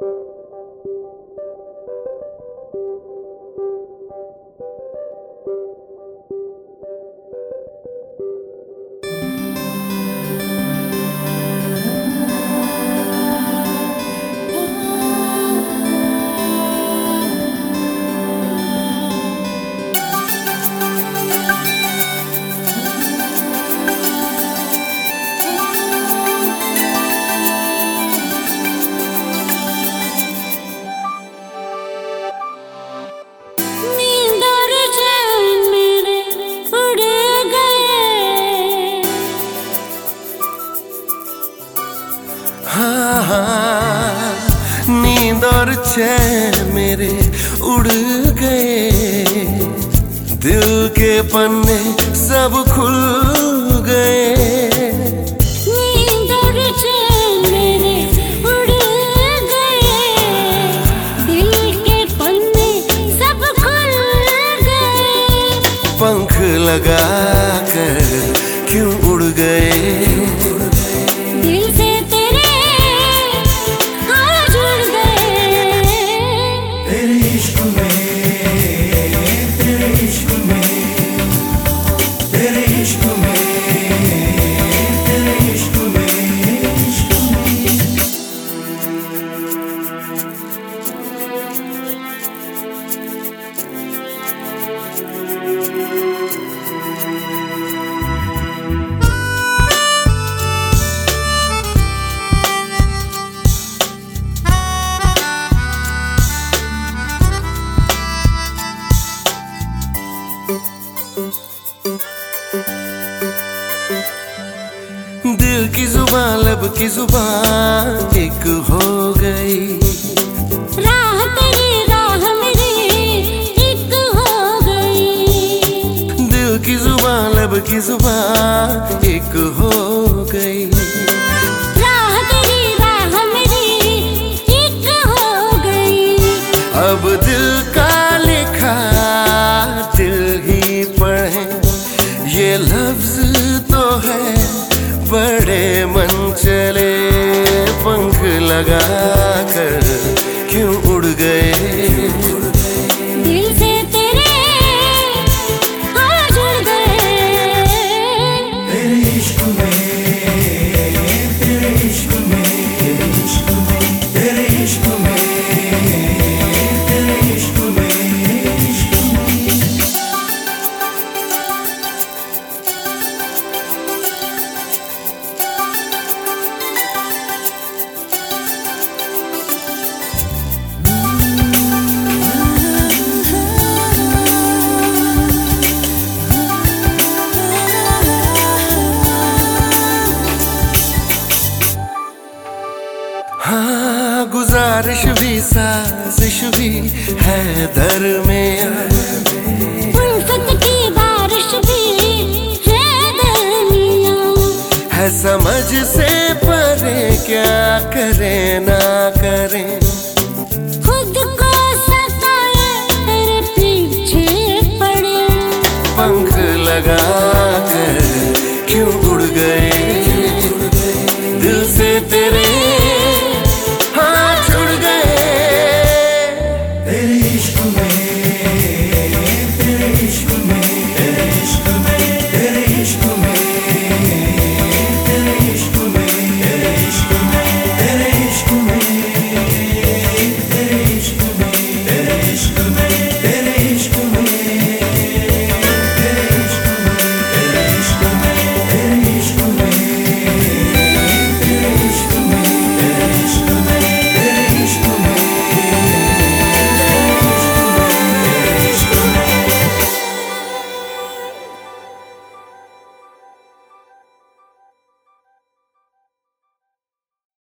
हाँ हाँ, नींद और चैन मेरे उड़ गए, दिल के पन्ने सब खुल गए। नींद और चैन मेरे उड़ गए, दिल के पन्ने सब खुल गए। पंख लगा कर क्यों उड़ गए, दिल की जुबान लब की जुबान एक हो गई, राह तेरी राह मेरी एक हो गई। दिल की जुबान लब की जुबान एक हो गई, राह तेरी राह मेरी एक हो गई। अब दिल का लिखा दिल ही पढ़े, ये लफ्ज तो है बड़े मन चले। पंख लगा कर क्यों उड़ गए, दिल से तेरे हाँ जुड़ गए। तेरे इश्क में, तेरे इश्क में, तेरे इश्क में, तेरे इश्क में, तेरे इश्क में। हाँ, गुजारिश भी साजिश भी है दरमियां, उल्फत की बारिश भी है दरमियां। है समझ से परे क्या करें ना करें, खुद को सताए तेरे पीछे पड़े। पंख लगा कर क्यों उड़ गए, दिल से तेरे